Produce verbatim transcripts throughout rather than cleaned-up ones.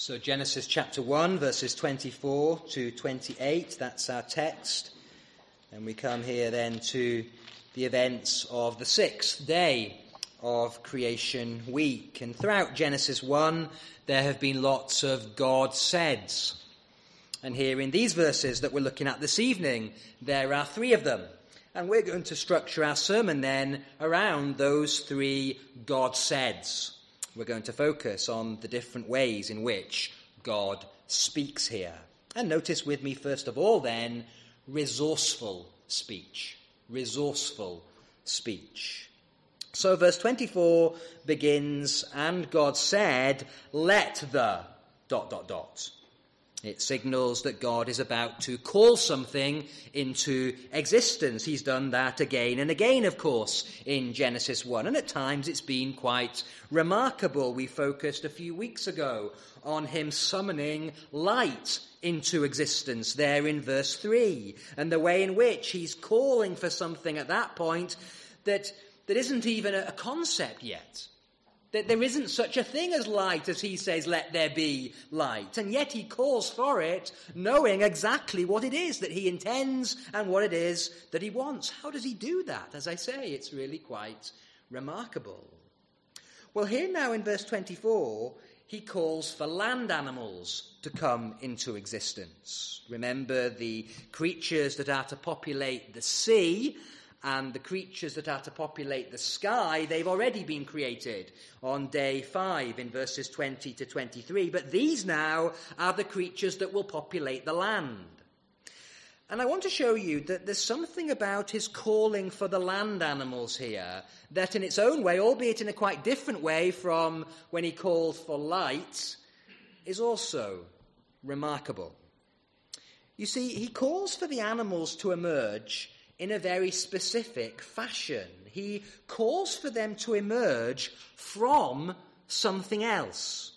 So Genesis chapter one, verses twenty-four to twenty-eight, that's our text. And we come here then to the events of the sixth day of creation week. And throughout Genesis one, there have been lots of God saids. And here in these verses that we're looking at this evening, there are three of them. And we're going to structure our sermon then around those three God saids. We're going to focus on the different ways in which God speaks here. And notice with me, first of all, then, resourceful speech. Resourceful speech. So verse twenty-four begins, and God said, let the... dot, dot, dot. It signals that God is about to call something into existence. He's done that again and again, of course, in Genesis one. And at times it's been quite remarkable. We focused a few weeks ago on him summoning light into existence there in verse three. And the way in which he's calling for something at that point that, that isn't even a concept yet. That there isn't such a thing as light as he says, let there be light. And yet he calls for it, knowing exactly what it is that he intends and what it is that he wants. How does he do that? As I say, it's really quite remarkable. Well, here now in verse twenty-four, he calls for land animals to come into existence. Remember the creatures that are to populate the sea and the creatures that are to populate the sky, they've already been created on day five in verses twenty to twenty-three. But these now are the creatures that will populate the land. And I want to show you that there's something about his calling for the land animals here that in its own way, albeit in a quite different way from when he calls for light, is also remarkable. You see, he calls for the animals to emerge in a very specific fashion. He calls for them to emerge from something else.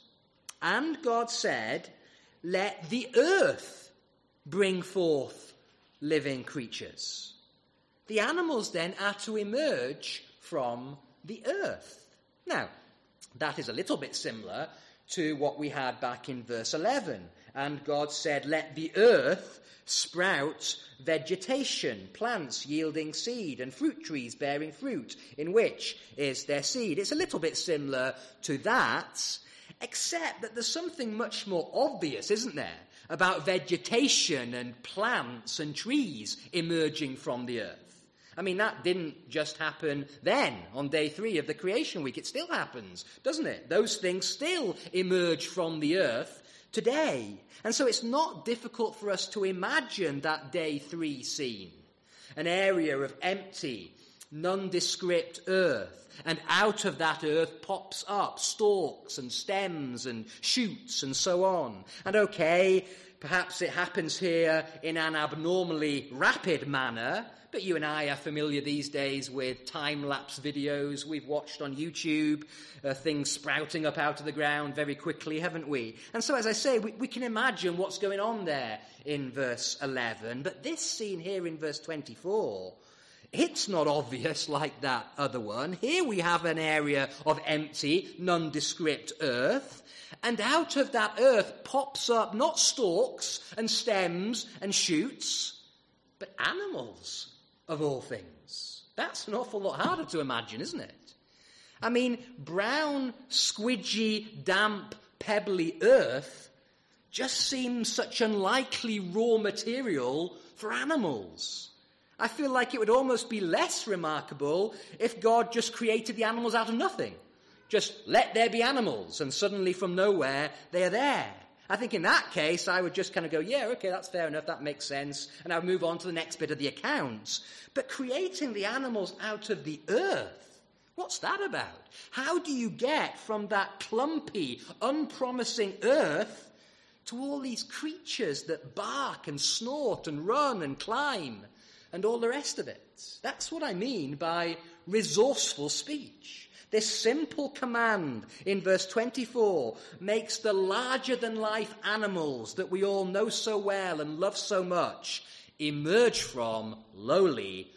And God said, let the earth bring forth living creatures. The animals then are to emerge from the earth. Now, that is a little bit similar to what we had back in verse eleven. And God said, let the earth sprout vegetation, plants yielding seed, and fruit trees bearing fruit, in which is their seed. It's a little bit similar to that, except that there's something much more obvious, isn't there, about vegetation and plants and trees emerging from the earth. I mean, that didn't just happen then, on day three of the creation week. It still happens, doesn't it? Those things still emerge from the earth today. And so it's not difficult for us to imagine that day three scene. An area of empty, nondescript earth. And out of that earth pops up stalks and stems and shoots and so on. And okay, perhaps it happens here in an abnormally rapid manner, but you and I are familiar these days with time-lapse videos we've watched on YouTube, uh, things sprouting up out of the ground very quickly, haven't we? And so, as I say, we, we can imagine what's going on there in verse eleven. But this scene here in verse twenty-four, it's not obvious like that other one. Here we have an area of empty, nondescript earth. And out of that earth pops up not stalks and stems and shoots, but animals. Of all things. That's an awful lot harder to imagine, isn't it? I mean, brown, squidgy, damp, pebbly earth just seems such unlikely raw material for animals. I feel like it would almost be less remarkable if God just created the animals out of nothing. Just let there be animals, and suddenly from nowhere they are there. I think in that case, I would just kind of go, yeah, okay, that's fair enough, that makes sense, and I would move on to the next bit of the account. But creating the animals out of the earth, what's that about? How do you get from that clumpy, unpromising earth to all these creatures that bark and snort and run and climb and all the rest of it? That's what I mean by resourceful speech. This simple command in verse twenty-four makes the larger-than-life animals that we all know so well and love so much emerge from lowly,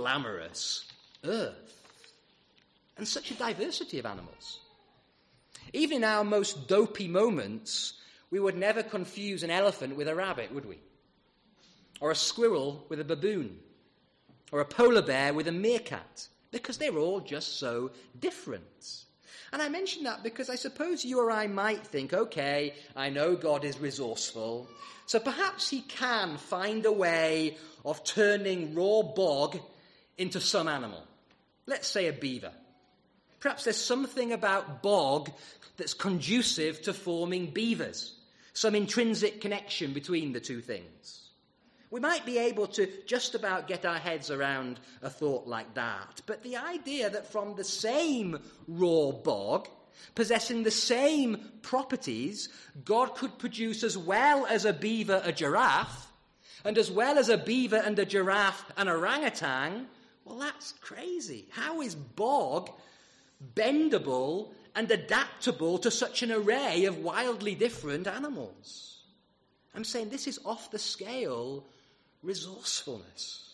unglamorous earth. And such a diversity of animals. Even in our most dopey moments, we would never confuse an elephant with a rabbit, would we? Or a squirrel with a baboon? Or a polar bear with a meerkat? Because they're all just so different. And I mention that because I suppose you or I might think, okay, I know God is resourceful, so perhaps he can find a way of turning raw bog into some animal. Let's say a beaver. Perhaps there's something about bog that's conducive to forming beavers, some intrinsic connection between the two things. We might be able to just about get our heads around a thought like that. But the idea that from the same raw bog, possessing the same properties, God could produce as well as a beaver a giraffe, and as well as a beaver and a giraffe an orangutan, well, that's crazy. How is bog bendable and adaptable to such an array of wildly different animals? I'm saying this is off the scale resourcefulness.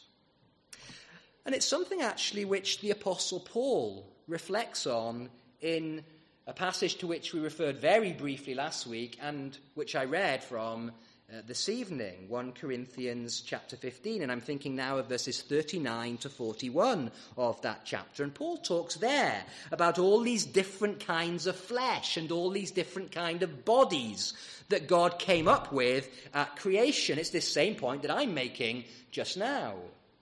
And it's something actually which the Apostle Paul reflects on in a passage to which we referred very briefly last week and which I read from uh, this evening, First Corinthians chapter fifteen. And I'm thinking now of verses thirty-nine to forty-one of that chapter. And Paul talks there about all these different kinds of flesh and all these different kind of bodies that God came up with at creation. It's this same point that I'm making just now.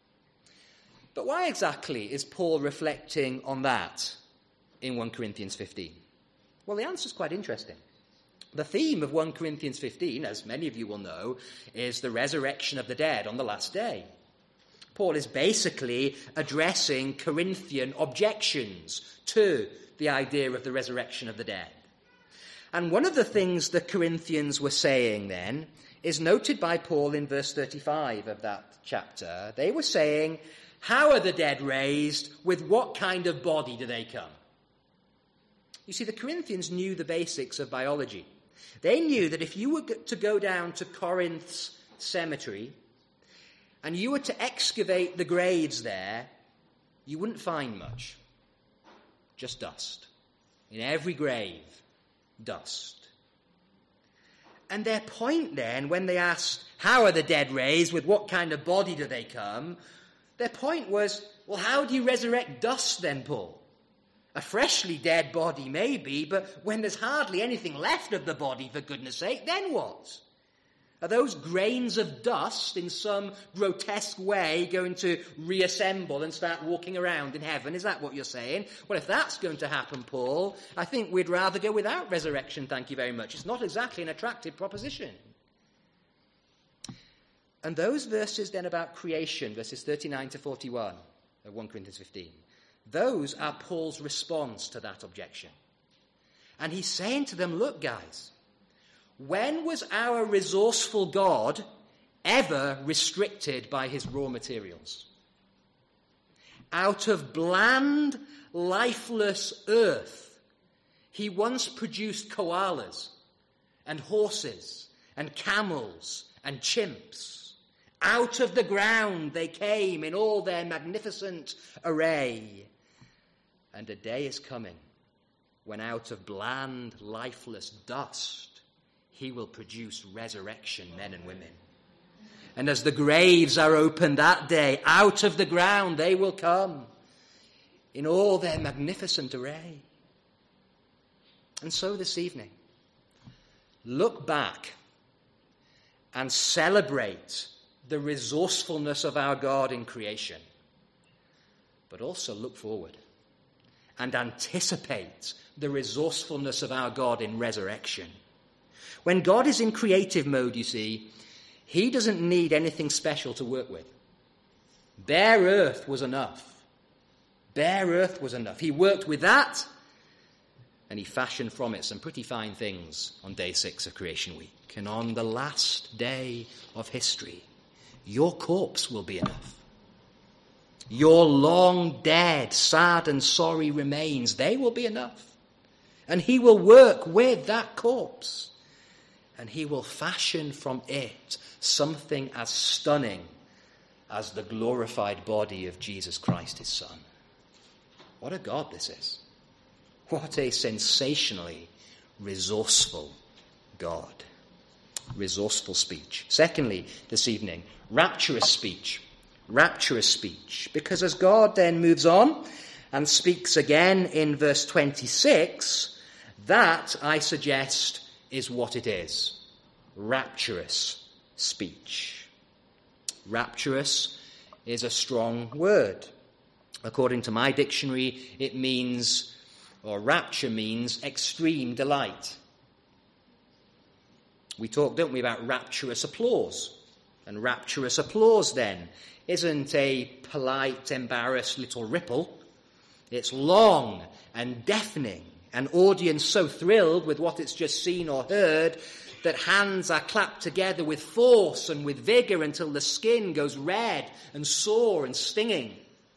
But why exactly is Paul reflecting on that in First Corinthians fifteen? Well, the answer is quite interesting. The theme of First Corinthians fifteen, as many of you will know, is the resurrection of the dead on the last day. Paul is basically addressing Corinthian objections to the idea of the resurrection of the dead. And one of the things the Corinthians were saying then is noted by Paul in verse thirty-five of that chapter. They were saying, how are the dead raised? With what kind of body do they come? You see, the Corinthians knew the basics of biology. They knew that if you were to go down to Corinth's cemetery and you were to excavate the graves there, you wouldn't find much. Just dust. In every grave, dust. And their point then, when they asked, how are the dead raised? With what kind of body do they come? Their point was, well, how do you resurrect dust then, Paul? A freshly dead body maybe, but when there's hardly anything left of the body, for goodness sake, then what? Are those grains of dust in some grotesque way going to reassemble and start walking around in heaven? Is that what you're saying? Well, if that's going to happen, Paul, I think we'd rather go without resurrection, thank you very much. It's not exactly an attractive proposition. And those verses then about creation, verses thirty-nine to forty-one of First Corinthians fifteen, those are Paul's response to that objection. And he's saying to them, look, guys, when was our resourceful God ever restricted by his raw materials? Out of bland, lifeless earth, he once produced koalas and horses and camels and chimps. Out of the ground they came in all their magnificent array. And a day is coming when out of bland, lifeless dust, he will produce resurrection men and women. And as the graves are opened that day, out of the ground they will come in all their magnificent array. And so this evening, look back and celebrate the resourcefulness of our God in creation, but also look forward and anticipate the resourcefulness of our God in resurrection. When God is in creative mode, you see, he doesn't need anything special to work with. Bare earth was enough. Bare earth was enough. He worked with that, and he fashioned from it some pretty fine things on day six of creation week. And on the last day of history, your corpse will be enough. Your long dead, sad and sorry remains, they will be enough. And he will work with that corpse. And he will fashion from it something as stunning as the glorified body of Jesus Christ, his Son. What a God this is. What a sensationally resourceful God. Resourceful speech. Secondly, this evening, rapturous speech. Rapturous speech. Because as God then moves on and speaks again in verse twenty-six, that, I suggest, is what it is. Rapturous speech. Rapturous is a strong word. According to my dictionary, it means, or rapture means, extreme delight. We talk, don't we, about rapturous applause. And rapturous applause, then, isn't a polite, embarrassed little ripple. It's long and deafening, an audience so thrilled with what it's just seen or heard that hands are clapped together with force and with vigor until the skin goes red and sore and stinging.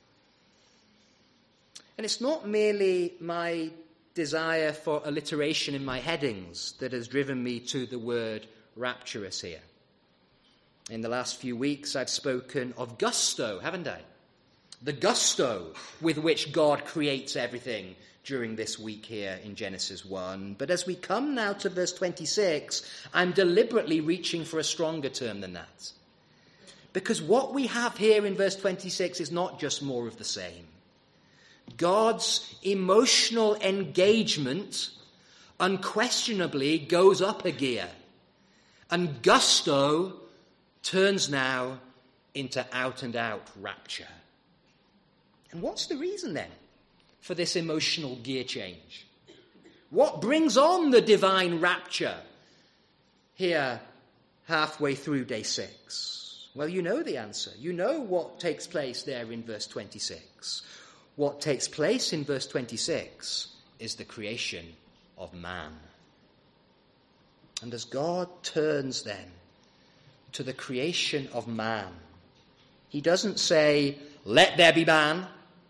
And it's not merely my desire for alliteration in my headings that has driven me to the word rapturous here. In the last few weeks, I've spoken of gusto, haven't I? The gusto with which God creates everything during this week here in Genesis one. But as we come now to verse twenty-six, I'm deliberately reaching for a stronger term than that. Because what we have here in verse twenty-six is not just more of the same. God's emotional engagement unquestionably goes up a gear. And gusto turns now into out-and-out rapture. And what's the reason then for this emotional gear change? What brings on the divine rapture here halfway through day six? Well, you know the answer. You know what takes place there in verse twenty-six. What takes place in verse twenty-six is the creation of man. And as God turns then to the creation of man, he doesn't say, let there be man.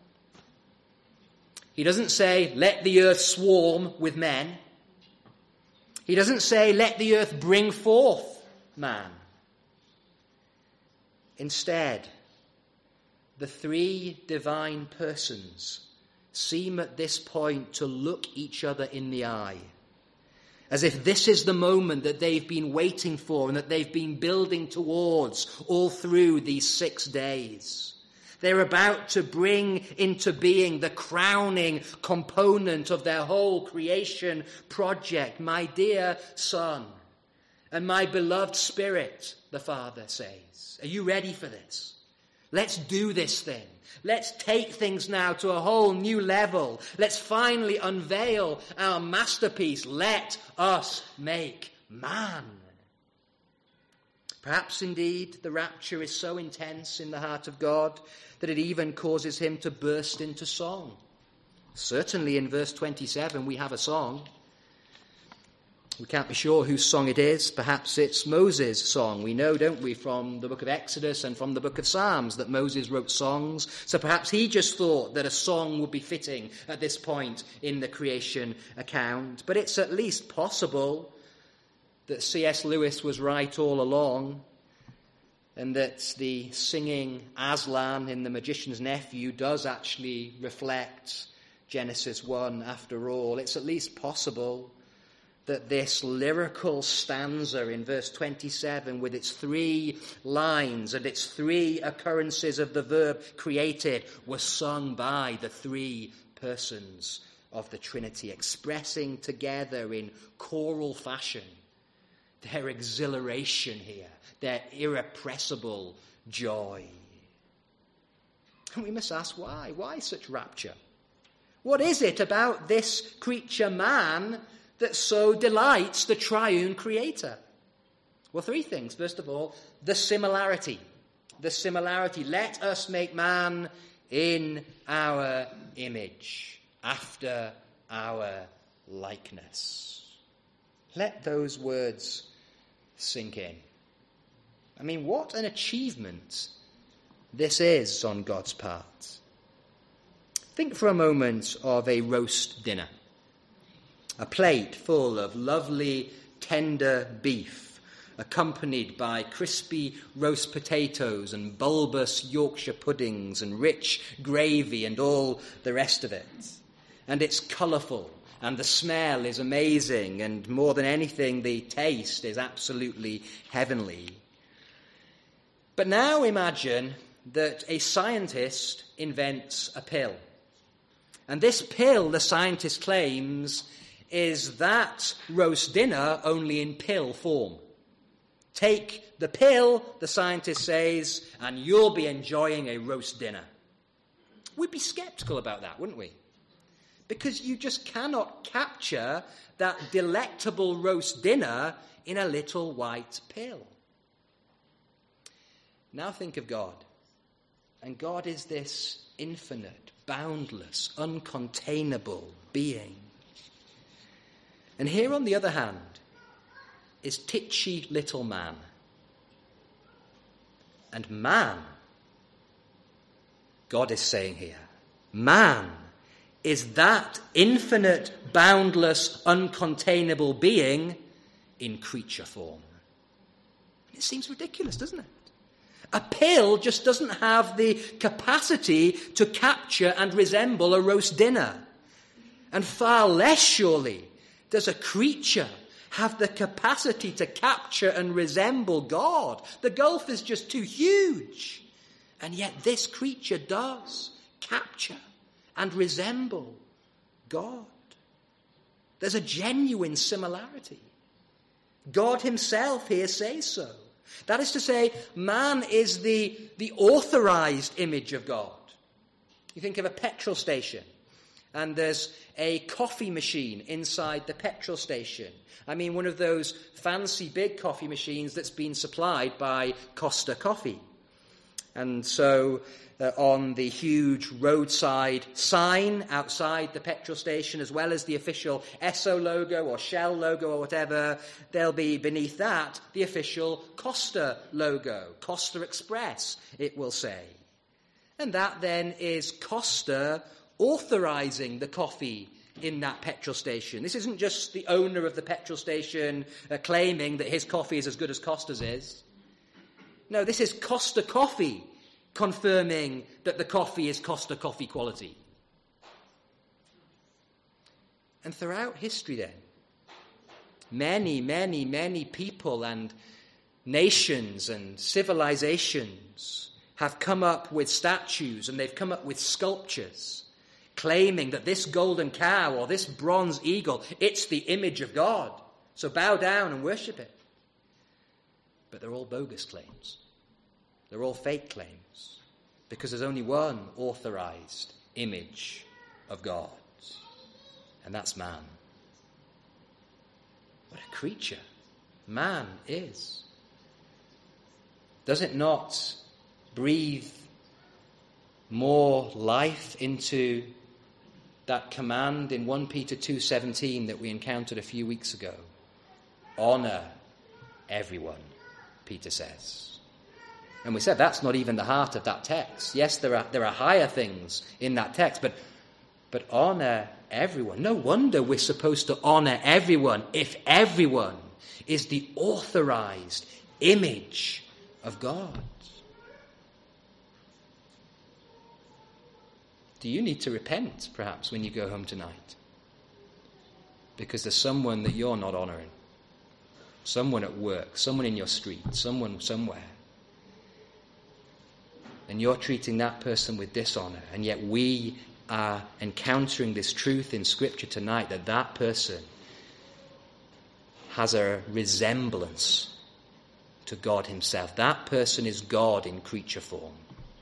He doesn't say, let the earth swarm with men. He doesn't say, let the earth bring forth man. Instead, the three divine persons seem at this point to look each other in the eye, as if this is the moment that they've been waiting for and that they've been building towards all through these six days. They're about to bring into being the crowning component of their whole creation project. My dear son and my beloved spirit, the Father says, are you ready for this? Let's do this thing. Let's take things now to a whole new level. Let's finally unveil our masterpiece. Let us make man. Perhaps indeed the rapture is so intense in the heart of God that it even causes him to burst into song. Certainly in verse twenty-seven we have a song. We can't be sure whose song it is. Perhaps it's Moses' song. We know, don't we, from the book of Exodus and from the book of Psalms that Moses wrote songs. So perhaps he just thought that a song would be fitting at this point in the creation account. But it's at least possible that C S Lewis was right all along, and that the singing Aslan in The Magician's Nephew does actually reflect Genesis one after all. It's at least possible that this lyrical stanza in verse twenty-seven, with its three lines and its three occurrences of the verb created, was sung by the three persons of the Trinity, expressing together in choral fashion their exhilaration here, their irrepressible joy. And we must ask why. Why such rapture? What is it about this creature man that so delights the triune creator? Well, three things. First of all, the similarity. The similarity. Let us make man in our image, after our likeness. Let those words sink in. I mean, what an achievement this is on God's part. Think for a moment of a roast dinner. A plate full of lovely, tender beef, accompanied by crispy roast potatoes and bulbous Yorkshire puddings and rich gravy and all the rest of it. And it's colourful and the smell is amazing, and more than anything, the taste is absolutely heavenly. But now imagine that a scientist invents a pill. And this pill, the scientist claims, is that roast dinner only in pill form. Take the pill, the scientist says, and you'll be enjoying a roast dinner. We'd be skeptical about that, wouldn't we? Because you just cannot capture that delectable roast dinner in a little white pill. Now think of God. And God is this infinite, boundless, uncontainable being. And here, on the other hand, is titchy little man. And man, God is saying here, man is that infinite, boundless, uncontainable being in creature form. It seems ridiculous, doesn't it? A pill just doesn't have the capacity to capture and resemble a roast dinner. And far less, surely, does a creature have the capacity to capture and resemble God. The gulf is just too huge. And yet this creature does capture and resemble God. There's a genuine similarity. God himself here says so. That is to say, man is the, the authorized image of God. You think of a petrol station, and there's a coffee machine inside the petrol station. I mean, one of those fancy big coffee machines that's been supplied by Costa Coffee. And so uh, on the huge roadside sign outside the petrol station, as well as the official Esso logo or Shell logo or whatever, there'll be beneath that the official Costa logo, Costa Express, it will say. And that then is Costa authorizing the coffee in that petrol station. This isn't just the owner of the petrol station uh, claiming that his coffee is as good as Costa's is. No, this is Costa Coffee confirming that the coffee is Costa Coffee quality. And throughout history then, many, many, many people and nations and civilizations have come up with statues, and they've come up with sculptures claiming that this golden cow or this bronze eagle, it's the image of God. So bow down and worship it. But they're all bogus claims. They're all fake claims, because there's only one authorized image of God, and that's man. What a creature man is. Does it not breathe more life into that command in First Peter two seventeen that we encountered a few weeks ago? Honor everyone, Peter says. And we said that's not even the heart of that text. Yes, there are there are higher things in that text, but but honor everyone. No wonder we're supposed to honor everyone if everyone is the authorized image of God. Do you need to repent, perhaps, when you go home tonight? Because there's someone that you're not honoring. Someone at work, someone in your street, someone somewhere. And you're treating that person with dishonor. And yet we are encountering this truth in Scripture tonight that that person has a resemblance to God himself. That person is God in creature form.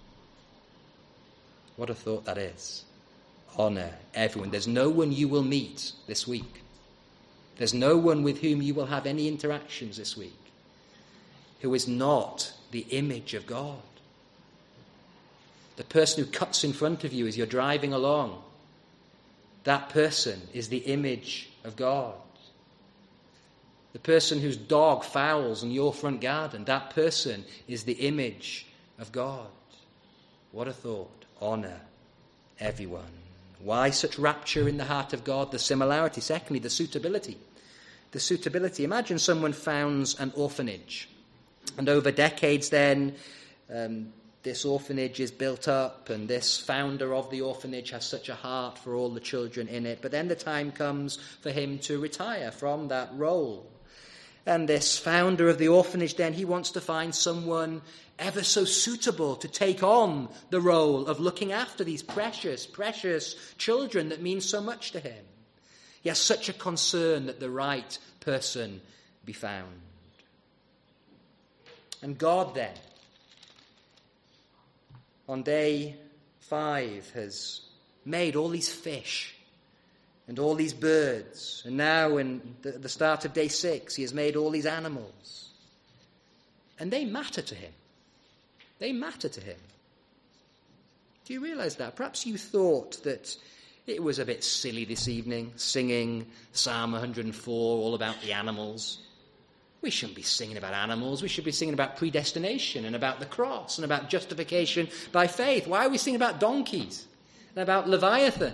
What a thought that is. Honor everyone. There's no one you will meet this week. There's no one with whom you will have any interactions this week who is not the image of God. The person who cuts in front of you as you're driving along, that person is the image of God. The person whose dog fouls in your front garden, that person is the image of God. What a thought. Honor everyone. Why such rapture in the heart of God? The similarity. Secondly, the suitability. The suitability. Imagine someone founds an orphanage, and over decades then um, this orphanage is built up, and this founder of the orphanage has such a heart for all the children in it. But then the time comes for him to retire from that role. And this founder of the orphanage, then, he wants to find someone ever so suitable to take on the role of looking after these precious, precious children that mean so much to him. He has such a concern that the right person be found. And God, then, on day five, has made all these fish and all these birds. And now, in the, the start of day six, he has made all these animals. And they matter to him. They matter to him. Do you realize that? Perhaps you thought that it was a bit silly this evening, singing Psalm one hundred four, all about the animals. We shouldn't be singing about animals. We should be singing about predestination and about the cross and about justification by faith. Why are we singing about donkeys and about Leviathan?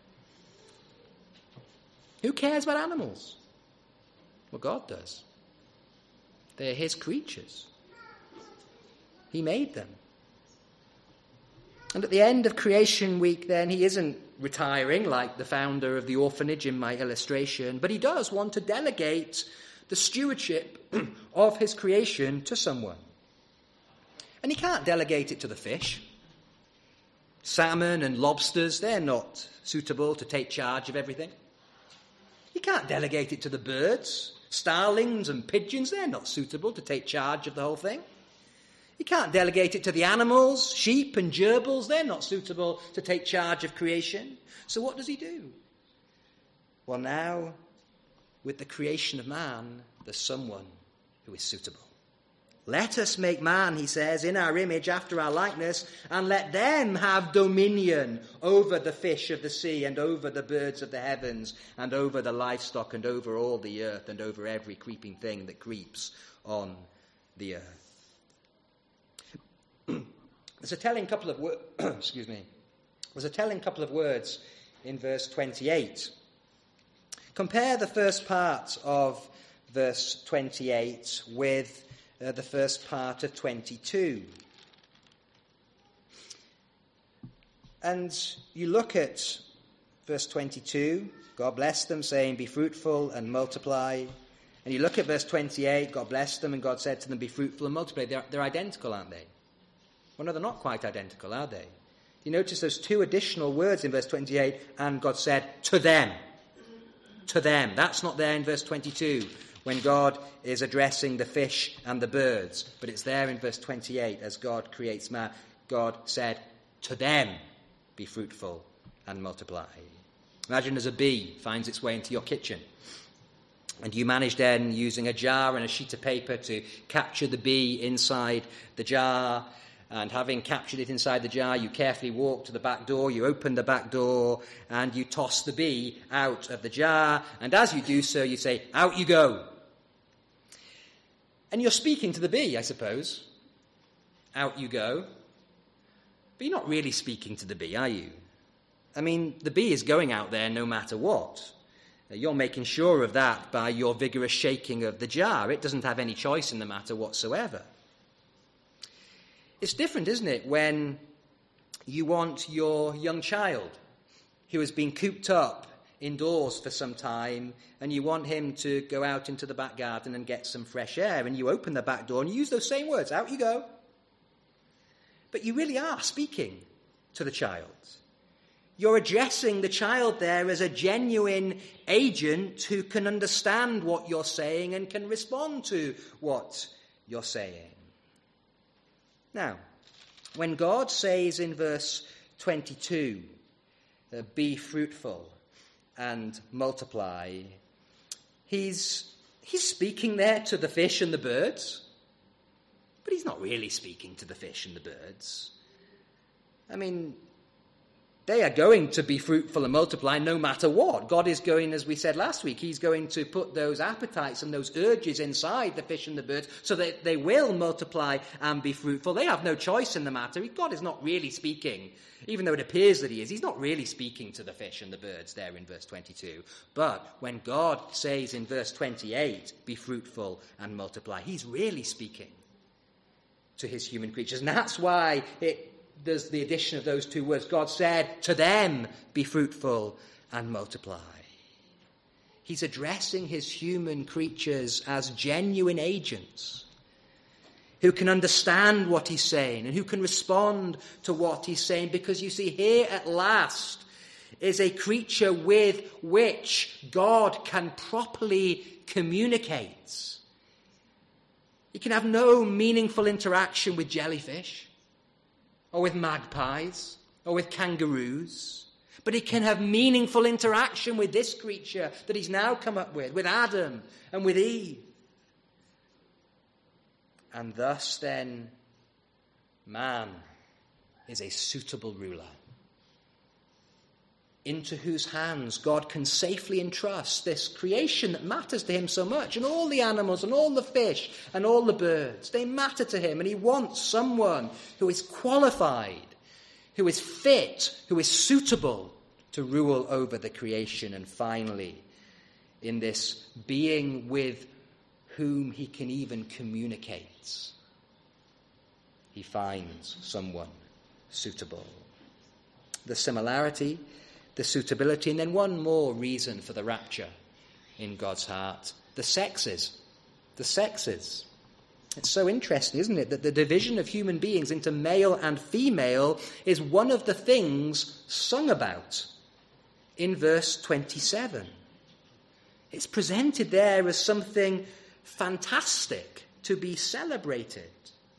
Who cares about animals? Well, God does. They're his creatures. He made them. And at the end of creation week, then, he isn't retiring like the founder of the orphanage in my illustration, but he does want to delegate the stewardship of his creation to someone. And he can't delegate it to the fish. Salmon and lobsters, they're not suitable to take charge of everything. He can't delegate it to the birds. Starlings and pigeons, they're not suitable to take charge of the whole thing. He can't delegate it to the animals. Sheep and gerbils, they're not suitable to take charge of creation. So what does he do? Well, now, with the creation of man, there's someone who is suitable. Let us make man, he says, in our image, after our likeness, and let them have dominion over the fish of the sea and over the birds of the heavens and over the livestock and over all the earth and over every creeping thing that creeps on the earth. There's a telling couple of words, excuse me, there's a telling couple of words in verse twenty-eight. Compare the first part of verse twenty-eight with uh, the first part of twenty-two. And you look at verse twenty-two, God blessed them, saying, be fruitful and multiply. And you look at verse twenty-eight, God blessed them, and God said to them, be fruitful and multiply. They're, they're identical, aren't they? Well, no, they're not quite identical, are they? You notice those two additional words in verse twenty-eight, and God said, to them. To them. That's not there in verse twenty-two, when God is addressing the fish and the birds. But it's there in verse twenty-eight, as God creates man. God said, to them, be fruitful and multiply. Imagine as a bee finds its way into your kitchen, and you manage then, using a jar and a sheet of paper, to capture the bee inside the jar. And having captured it inside the jar, you carefully walk to the back door, you open the back door, and you toss the bee out of the jar. And as you do so, you say, out you go. And you're speaking to the bee, I suppose. Out you go. But you're not really speaking to the bee, are you? I mean, the bee is going out there no matter what. You're making sure of that by your vigorous shaking of the jar. It doesn't have any choice in the matter whatsoever. It's different, isn't it, when you want your young child who has been cooped up indoors for some time, and you want him to go out into the back garden and get some fresh air, and you open the back door and you use those same words, out you go. But you really are speaking to the child. You're addressing the child there as a genuine agent who can understand what you're saying and can respond to what you're saying. Now, when God says in verse twenty-two, uh, be fruitful and multiply, he's, he's speaking there to the fish and the birds, but he's not really speaking to the fish and the birds. I mean, they are going to be fruitful and multiply no matter what. God is going, as we said last week, he's going to put those appetites and those urges inside the fish and the birds so that they will multiply and be fruitful. They have no choice in the matter. God is not really speaking, even though it appears that he is. He's not really speaking to the fish and the birds there in verse twenty-two. But when God says in verse twenty-eight, be fruitful and multiply, he's really speaking. to his human creatures. And that's why it, there's the addition of those two words. God said, to them, be fruitful and multiply. He's addressing his human creatures as genuine agents who can understand what he's saying and who can respond to what he's saying. Because you see, here at last is a creature with which God can properly communicate. He can have no meaningful interaction with jellyfish or with magpies or with kangaroos. But he can have meaningful interaction with this creature that he's now come up with, with Adam and with Eve. And thus then, man is a suitable ruler, into whose hands God can safely entrust this creation that matters to him so much. And all the animals and all the fish and all the birds, they matter to him. And he wants someone who is qualified, who is fit, who is suitable to rule over the creation. And finally, in this being with whom he can even communicate, he finds someone suitable. The similarity, the suitability, and then one more reason for the rapture in God's heart: the sexes. The sexes. It's so interesting, isn't it, that the division of human beings into male and female is one of the things sung about in verse twenty-seven. It's presented there as something fantastic to be celebrated.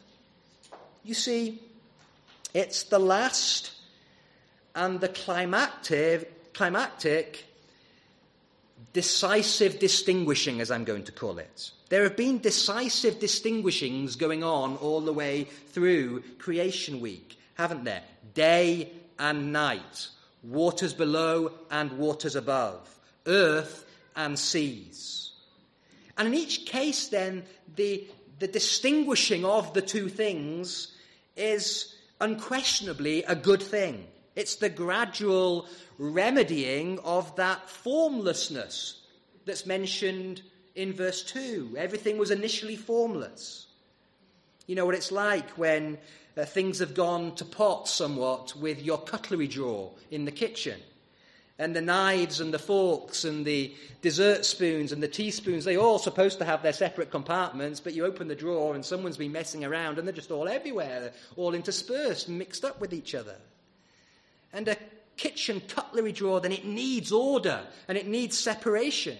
You see, it's the last and the climactic, climactic, decisive distinguishing, as I'm going to call it. There have been decisive distinguishings going on all the way through creation week, haven't there? Day and night, waters below and waters above, earth and seas. And in each case, then, the, the distinguishing of the two things is unquestionably a good thing. It's the gradual remedying of that formlessness that's mentioned in verse two. Everything was initially formless. You know what it's like when uh, things have gone to pot somewhat with your cutlery drawer in the kitchen. And the knives and the forks and the dessert spoons and the teaspoons, they're all supposed to have their separate compartments, but you open the drawer and someone's been messing around and they're just all everywhere, all interspersed and mixed up with each other. And a kitchen cutlery drawer, then it needs order and it needs separation.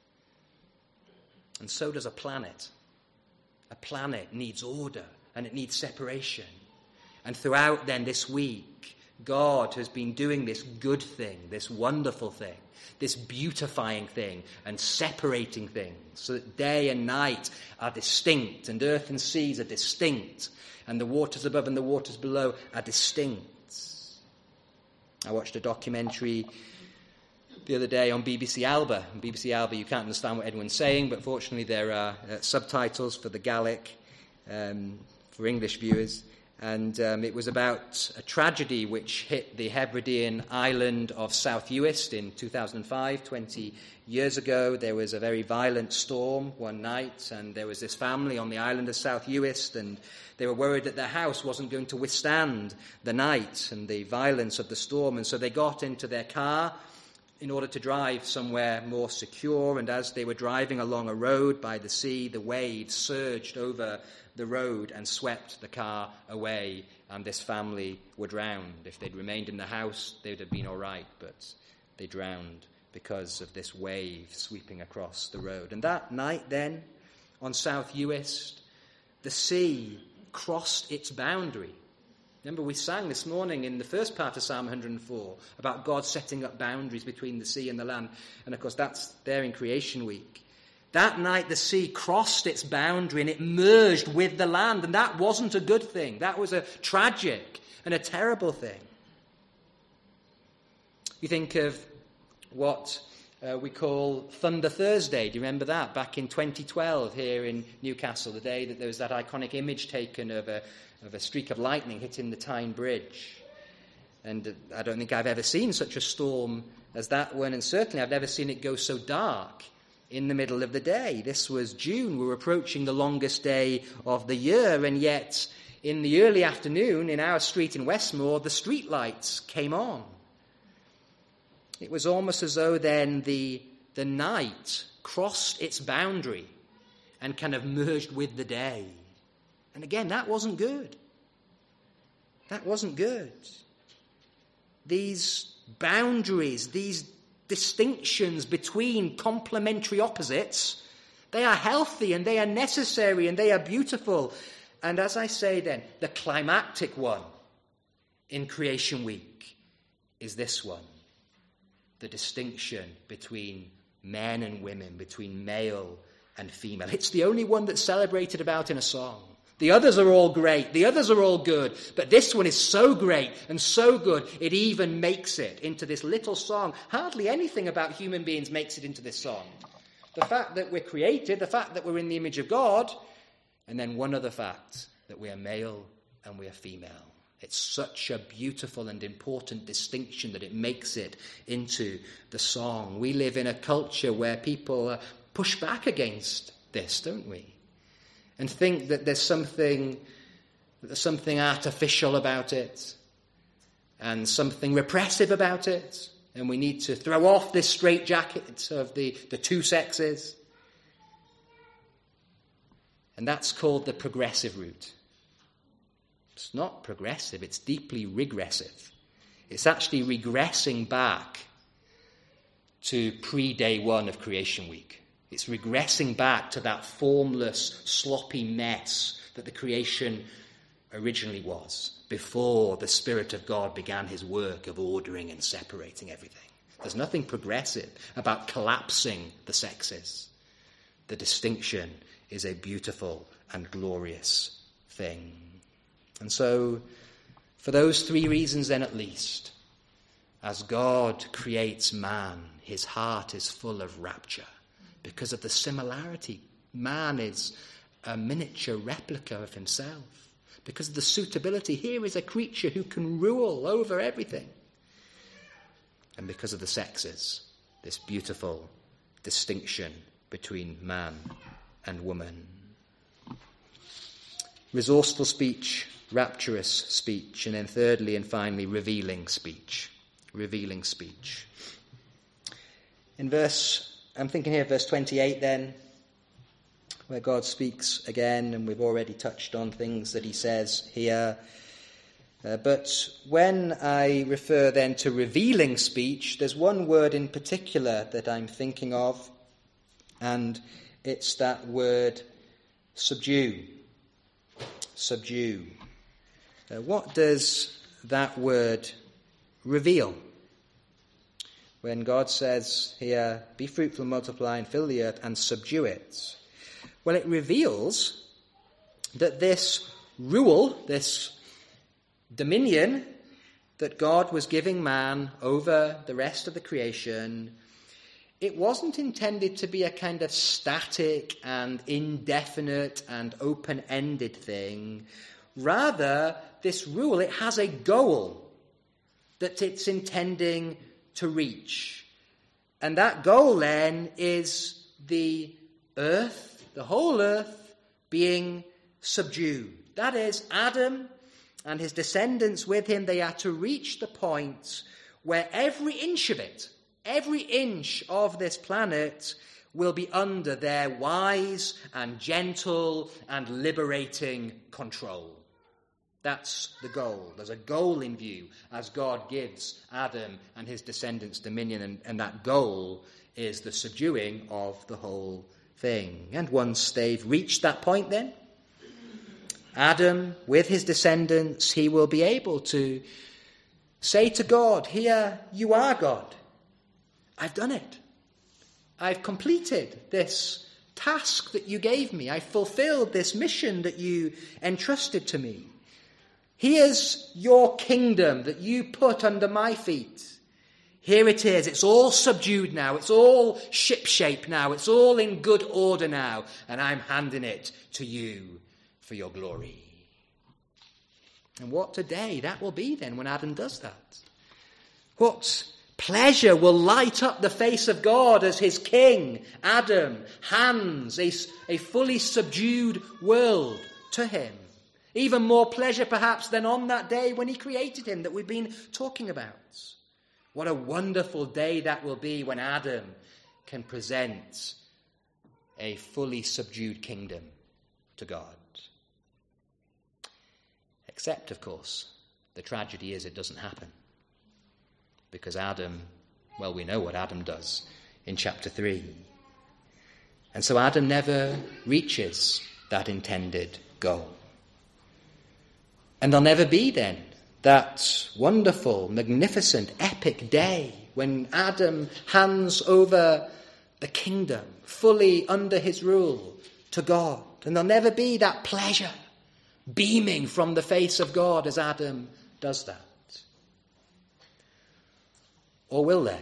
And so does a planet. A planet needs order and it needs separation. And throughout then this week, God has been doing this good thing, this wonderful thing, this beautifying thing, and separating things so that day and night are distinct, and earth and seas are distinct, and the waters above and the waters below are distinct. I watched a documentary the other day on B B C Alba. On B B C Alba, you can't understand what anyone's saying, but fortunately there are uh, subtitles for the Gaelic um, for English viewers. And um, it was about a tragedy which hit the Hebridean island of South Uist in two thousand five, twenty years ago. There was a very violent storm one night, and there was this family on the island of South Uist, and they were worried that their house wasn't going to withstand the night and the violence of the storm. And so they got into their car in order to drive somewhere more secure. And as they were driving along a road by the sea, the waves surged over the road and swept the car away, and this family were drowned. If they'd remained in the house, they would have been all right, but they drowned because of this wave sweeping across the road. And that night then, on South Uist, the sea crossed its boundary. Remember, we sang this morning in the first part of Psalm one hundred four about God setting up boundaries between the sea and the land. And of course, that's there in Creation Week. That night the sea crossed its boundary and it merged with the land. And that wasn't a good thing. That was a tragic and a terrible thing. You think of what uh, we call Thunder Thursday. Do you remember that? Back in twenty twelve here in Newcastle, the day that there was that iconic image taken of a, of a streak of lightning hitting the Tyne Bridge. And uh, I don't think I've ever seen such a storm as that one. And certainly I've never seen it go so dark in the middle of the day. This was June. We were approaching the longest day of the year, and yet in the early afternoon in our street in Westmore, the street lights came on. It was almost as though then the, the night crossed its boundary and kind of merged with the day. And again, that wasn't good. That wasn't good. These boundaries, these distinctions between complementary opposites, they are healthy and they are necessary and they are beautiful. And as I say then, the climactic one in Creation Week is this one. The distinction between men and women, between male and female. It's the only one that's celebrated about in a song. The others are all great. The others are all good. But this one is so great and so good, it even makes it into this little song. Hardly anything about human beings makes it into this song. The fact that we're created, the fact that we're in the image of God, and then one other fact, that we are male and we are female. It's such a beautiful and important distinction that it makes it into the song. We live in a culture where people uh, push back against this, don't we? And think that there's something, there's something artificial about it and something repressive about it. And we need to throw off this straitjacket of the, the two sexes. And that's called the progressive route. It's not progressive, it's deeply regressive. It's actually regressing back to pre-day one of Creation Week. It's regressing back to that formless, sloppy mess that the creation originally was, before the Spirit of God began his work of ordering and separating everything. There's nothing progressive about collapsing the sexes. The distinction is a beautiful and glorious thing. And so, for those three reasons then at least, as God creates man, his heart is full of rapture. Because of the similarity, man is a miniature replica of himself. Because of the suitability, here is a creature who can rule over everything. And because of the sexes, this beautiful distinction between man and woman. Resourceful speech, rapturous speech, and then thirdly and finally, revealing speech. Revealing speech. In verse I'm thinking here of verse twenty-eight then, where God speaks again, and we've already touched on things that he says here. Uh, but when I refer then to revealing speech, there's one word in particular that I'm thinking of, and it's that word subdue. Subdue. Uh, what does that word reveal? When God says here, be fruitful, multiply, and fill the earth, and subdue it. Well, it reveals that this rule, this dominion that God was giving man over the rest of the creation, it wasn't intended to be a kind of static and indefinite and open-ended thing. Rather, this rule, it has a goal that it's intending to reach. And that goal then is the earth, the whole earth, being subdued. That is, Adam and his descendants with him, they are to reach the point where every inch of it, every inch of this planet will be under their wise and gentle and liberating control. That's the goal. There's a goal in view as God gives Adam and his descendants dominion, and, and that goal is the subduing of the whole thing. And once they've reached that point then, Adam, with his descendants, he will be able to say to God, here you are, God. I've done it. I've completed this task that you gave me. I've fulfilled this mission that you entrusted to me. Here's your kingdom that you put under my feet. Here it is. It's all subdued now. It's all shipshape now. It's all in good order now. And I'm handing it to you for your glory. And what a day that will be then when Adam does that. What Pleasure will light up the face of God as his king, Adam, hands a, a fully subdued world to him. Even more pleasure perhaps than on that day when he created him that we've been talking about. What a wonderful day that will be when Adam can present a fully subdued kingdom to God. Except, of course, the tragedy is it doesn't happen. Because Adam, well, we know what Adam does in chapter three. And so Adam never reaches that intended goal. And there'll never be then that wonderful, magnificent, epic day when Adam hands over the kingdom fully under his rule to God. And there'll never be that pleasure beaming from the face of God as Adam does that. Or will there?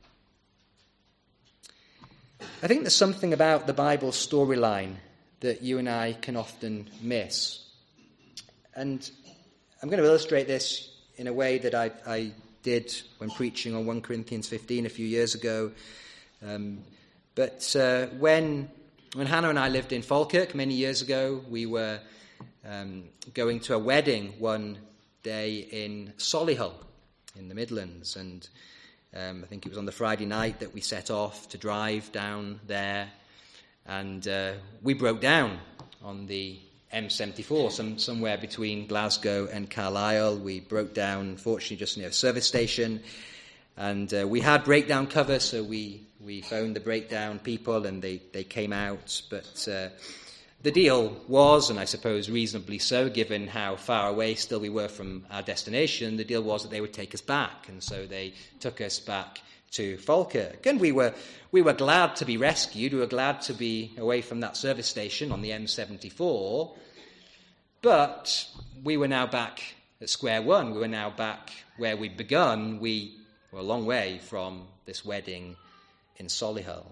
I think there's something about the Bible storyline that you and I can often miss. And I'm going to illustrate this in a way that I, I did when preaching on First Corinthians fifteen a few years ago. Um, but uh, when when Hannah and I lived in Falkirk many years ago, we were um, going to a wedding one day in Solihull in the Midlands. And um, I think it was on the Friday night that we set off to drive down there. And uh, we broke down on the M seventy-four, some, somewhere between Glasgow and Carlisle. We broke down, fortunately, just near a service station. And uh, we had breakdown cover, so we, we phoned the breakdown people and they, they came out. But uh, the deal was, and I suppose reasonably so, given how far away still we were from our destination, the deal was that they would take us back. And so they took us back to Falkirk. And we were we were glad to be rescued. We were glad to be away from that service station on the M seventy-four. But we were now back at square one. We were now back where we'd begun. We were a long way from this wedding in Solihull.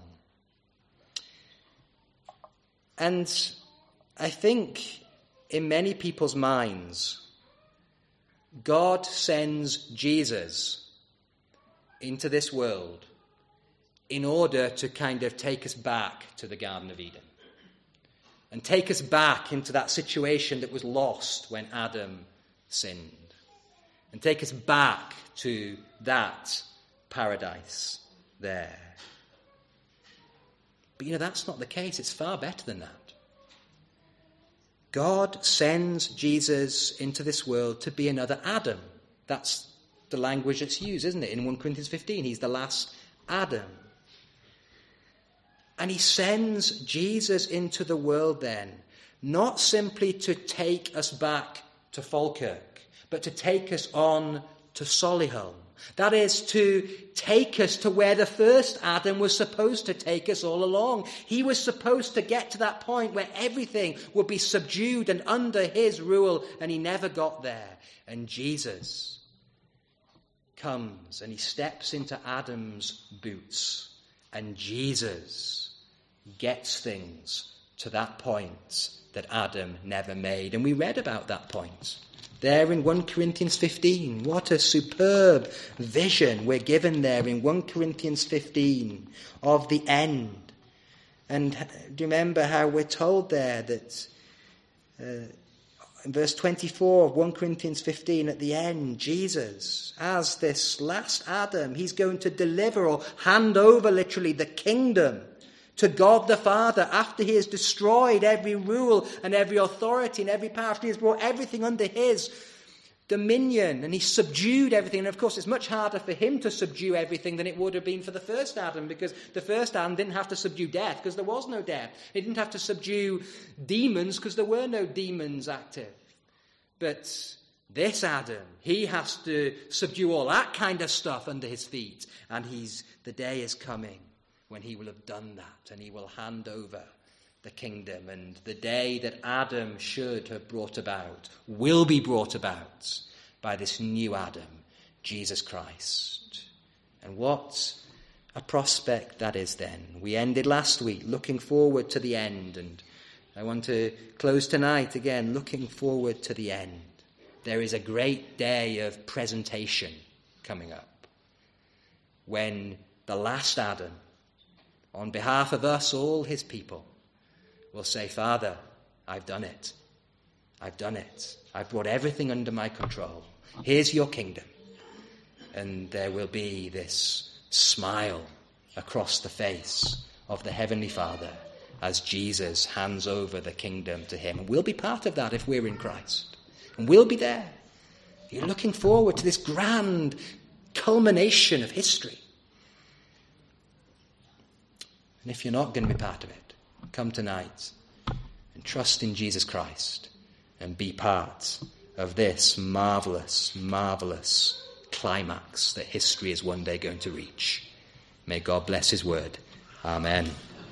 And I think in many people's minds, God sends Jesus into this world in order to kind of take us back to the Garden of Eden and take us back into that situation that was lost when Adam sinned and take us back to that paradise there. But, you know, that's not the case. It's far better than that. God sends Jesus into this world to be another Adam. That's the language that's used, isn't it? In First Corinthians fifteen, he's the last Adam. And he sends Jesus into the world then, not simply to take us back to Falkirk, but to take us on to Solihull. That is, to take us to where the first Adam was supposed to take us all along. He was supposed to get to that point where everything would be subdued and under his rule, and he never got there. And Jesus comes and he steps into Adam's boots, and Jesus gets things to that point that Adam never made. And we read about that point there in First Corinthians fifteen. What a superb vision we're given there in First Corinthians fifteen of the end. And do you remember how we're told there that uh, in verse twenty-four of First Corinthians fifteen, at the end, Jesus, as this last Adam, he's going to deliver or hand over literally the kingdom to God the Father after he has destroyed every rule and every authority and every power. After he has brought everything under his dominion and he subdued everything. And of course, it's much harder for him to subdue everything than it would have been for the first Adam, because the first Adam didn't have to subdue death because there was no death. He didn't have to subdue demons because there were no demons active. But this Adam, he has to subdue all that kind of stuff under his feet. And he's the day is coming when he will have done that and he will hand over the kingdom. And the day that Adam should have brought about will be brought about by this new Adam, Jesus Christ. And what a prospect that is then. We ended last week looking forward to the end, and I want to close tonight again looking forward to the end. There is a great day of presentation coming up. when the last Adam, on behalf of us, all his people, will say, Father, I've done it. I've done it. I've brought everything under my control. Here's your kingdom. And there will be this smile across the face of the Heavenly Father as Jesus hands over the kingdom to him. And we'll be part of that if we're in Christ. And we'll be there. You're looking forward to this grand culmination of history. And if you're not going to be part of it, come tonight and trust in Jesus Christ and be part of this marvelous, marvelous climax that history is one day going to reach. May God bless his word. Amen.